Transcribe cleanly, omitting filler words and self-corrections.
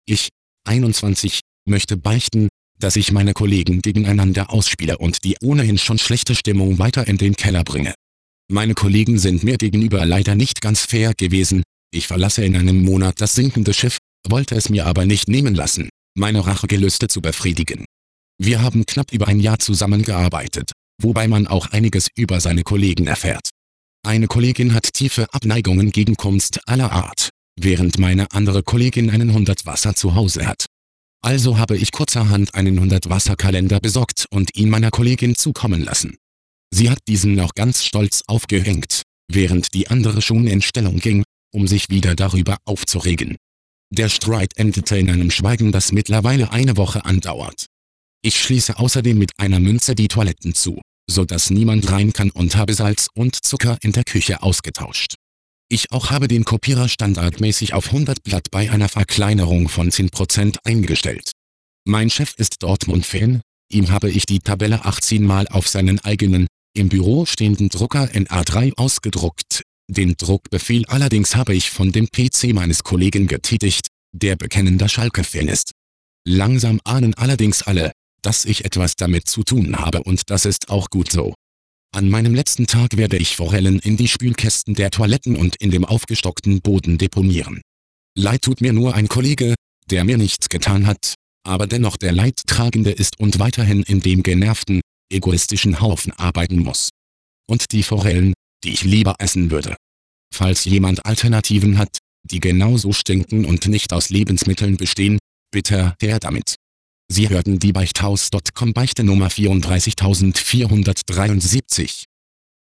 Ich, 21, möchte beichten, dass ich meine Kollegen gegeneinander ausspiele und die ohnehin schon schlechte Stimmung weiter in den Keller bringe. Meine Kollegen sind mir gegenüber leider nicht ganz fair gewesen. Ich verlasse in einem Monat das sinkende Schiff, wollte es mir aber nicht nehmen lassen, meine Rachegelüste zu befriedigen. Wir haben knapp über ein Jahr zusammengearbeitet, wobei man auch einiges über seine Kollegen erfährt. Eine Kollegin hat tiefe Abneigungen gegen Kunst aller Art, während meine andere Kollegin einen 100-Wasser zu Hause hat. Also habe ich kurzerhand einen 100-Wasser-Kalender besorgt und ihn meiner Kollegin zukommen lassen. Sie hat diesen noch ganz stolz aufgehängt, während die andere schon in Stellung ging, um sich wieder darüber aufzuregen. Der Streit endete in einem Schweigen, das mittlerweile eine Woche andauert. Ich schließe außerdem mit einer Münze die Toiletten zu, sodass niemand rein kann, und habe Salz und Zucker in der Küche ausgetauscht. Ich auch habe den Kopierer standardmäßig auf 100 Blatt bei einer Verkleinerung von 10% eingestellt. Mein Chef ist Dortmund-Fan, ihm habe ich die Tabelle 18 Mal auf seinen eigenen, im Büro stehenden Drucker in A3 ausgedruckt. Den Druckbefehl allerdings habe ich von dem PC meines Kollegen getätigt, der bekennender Schalke-Fan ist. Langsam ahnen allerdings alle, dass ich etwas damit zu tun habe, und das ist auch gut so. An meinem letzten Tag werde ich Forellen in die Spülkästen der Toiletten und in dem aufgestockten Boden deponieren. Leid tut mir nur ein Kollege, der mir nichts getan hat, aber dennoch der Leidtragende ist und weiterhin in dem genervten, egoistischen Haufen arbeiten muss. Und die Forellen, die ich lieber essen würde. Falls jemand Alternativen hat, die genauso stinken und nicht aus Lebensmitteln bestehen, bitte her damit. Sie hörten die Beichthaus.com Beichte Nummer 34473.